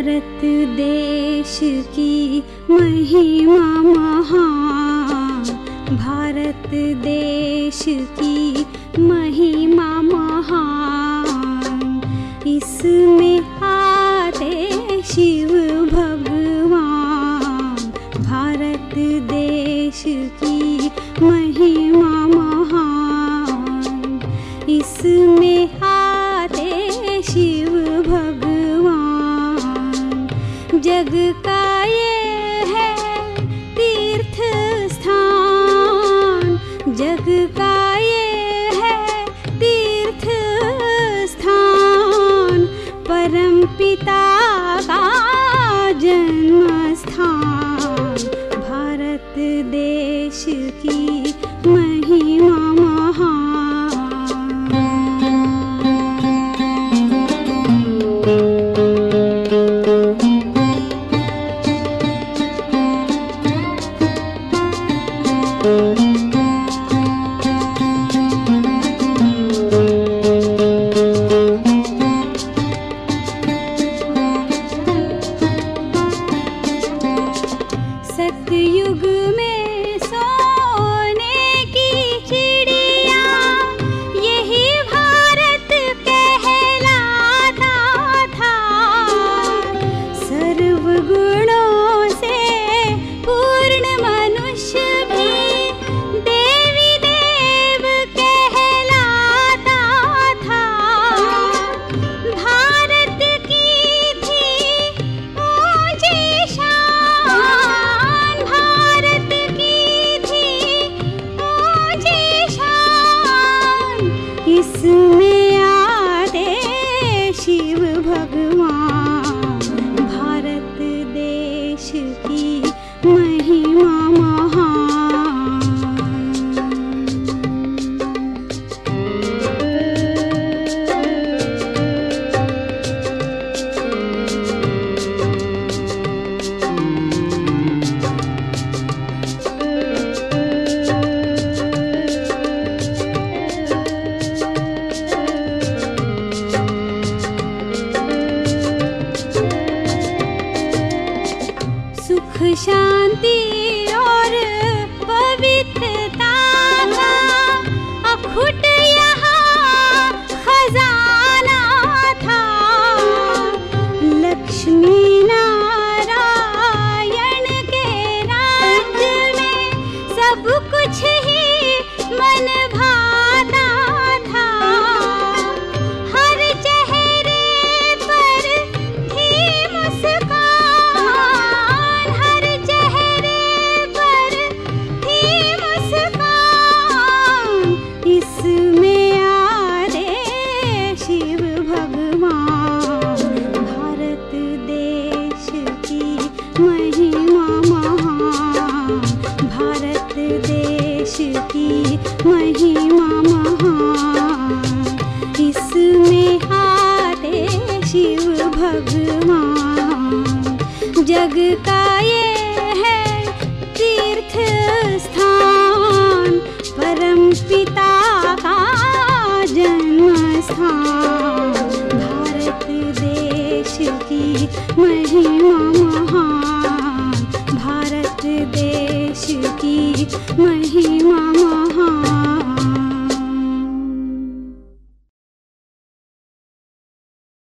भारत देश की महिमा महान, भारत देश की महिमा महान। इसमें आते शिव भगवान, भारत देश की महिमा महान। इसमें आते शिव भगवान। जग का ये है तीर्थ स्थान, जग का ये है तीर्थ स्थान। परम पिता का जन्म स्थान, भारत देश की महिमा महान। सतयुग में सोने की चिड़िया यही भारत कहलाता था। सर्व गुणों से पूर्ण मनुष्य भी देवी देव कहलाता था। भारत की थी ऊंची शान, भारत की थी ऊंची शान। इसमें आते शिव भगवान, भारत देश की महिमा महान। सुख शांति और पवित्रता का अखुट यहाँ खजाना था। लक्ष्मी नारायण के राज्य में सब कुछ ही मन भाता था। हर चेहरे पर थी मुस्कान, हर चेहरे पर थी मुस्कान। इसमें आते शिव भगवान, भारत देश की महिमा महान, भारत देश की महिमा महान। इसमें आते शिव भगवान। जग का ये है तीर्थ स्थान, परम पिता का जन्म स्थान। भारत देश की महिमा महान, भारत देश की महिमा महान।